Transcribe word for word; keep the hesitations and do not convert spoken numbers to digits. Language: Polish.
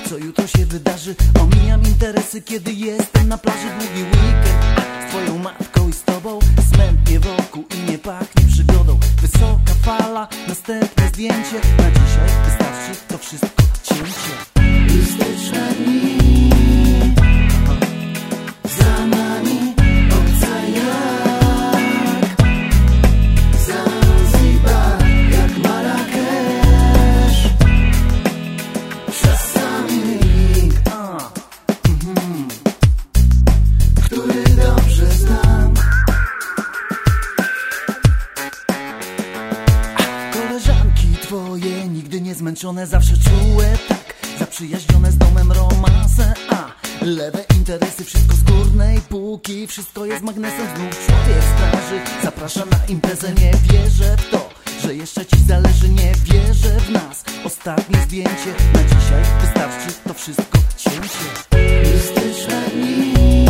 co jutro się wydarzy. Omijam interesy, kiedy jestem na plaży. Długi weekend z twoją matką i z tobą. Smętnie wokół i nie pachnie przygodą. Wysoka fala, następne zdjęcie. Na dzisiaj wystarczy to wszystko cięcie. Mistyczne dni za nami, obca jak Zanzibar, jak Marrakesz. Czasami link, a, mm, który dobrze znam. Koleżanki twoje nigdy nie zmęczone, zawsze czułe tak, zaprzyjaźnione z domem romanse, a lewe interesy, wszystko z górnej półki, wszystko jest magnesem. Znów człowiek straży zaprasza na imprezę. Nie wierzę w to, że jeszcze ci zależy, nie wierzę w nas. Ostatnie zdjęcie, na dzisiaj wystarczy to wszystko cięcie. Mistyczne dni